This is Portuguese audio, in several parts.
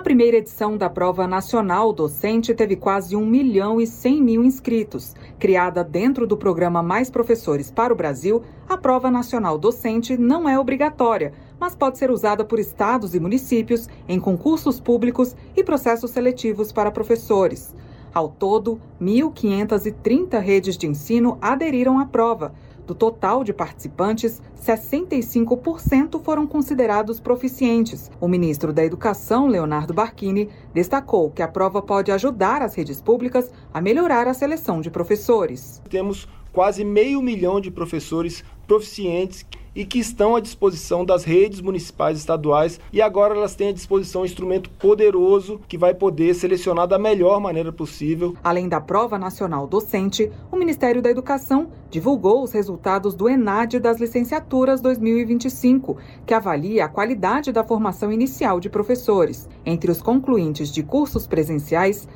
primeira edição da Prova Nacional Docente teve quase 1.100.000 inscritos. Criada dentro do programa Mais Professores para o Brasil, a Prova Nacional Docente não é obrigatória, mas pode ser usada por estados e municípios em concursos públicos e processos seletivos para professores. Ao todo, 1.530 redes de ensino aderiram à prova. Do total de participantes, 65% foram considerados proficientes. O ministro da Educação, Leonardo Barquini, destacou que a prova pode ajudar as redes públicas a melhorar a seleção de professores. Temos quase 500 mil de professores proficientes e que estão à disposição das redes municipais e estaduais, e agora elas têm à disposição um instrumento poderoso que vai poder selecionar da melhor maneira possível. Além da Prova Nacional Docente, o Ministério da Educação divulgou os resultados do ENAD das licenciaturas 2025, que avalia a qualidade da formação inicial de professores. Entre os concluintes de cursos presenciais,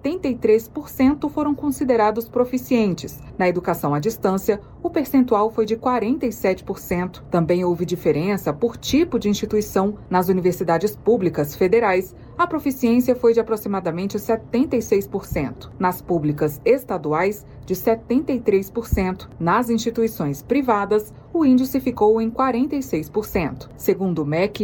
73% foram considerados proficientes. Na educação à distância, o percentual foi de 47%. Também houve diferença por tipo de instituição. Nas universidades públicas federais, a proficiência foi de aproximadamente 76%. Nas públicas estaduais, de 73%. Nas instituições privadas, o índice ficou em 46%. Segundo o MEC,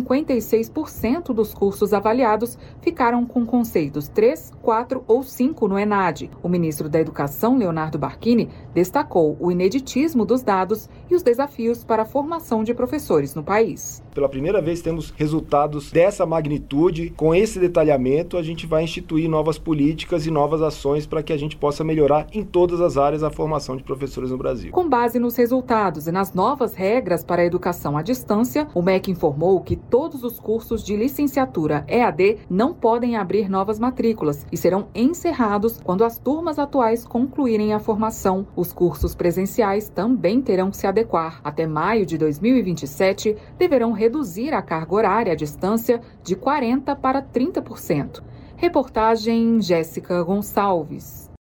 56% dos cursos avaliados ficaram com conceitos 3, 4 ou 5 no ENAD. O ministro da Educação, Leonardo Barquini, destacou o ineditismo dos dados e os desafios para a formação de professores no país. Pela primeira vez temos resultados dessa magnitude. Com esse detalhamento, a gente vai instituir novas políticas e novas ações para que a gente possa melhorar em todas as áreas a formação de professores no Brasil. Com base nos resultados e nas novas regras para a educação à distância, o MEC informou que todos os cursos de licenciatura EAD não podem abrir novas matrículas e serão encerrados quando as turmas atuais concluírem a formação. Os cursos presenciais também terão que se adequar. Até maio de 2027, deverão reduzir a carga horária à distância de 40% para 30%. Reportagem Jéssica Gonçalves.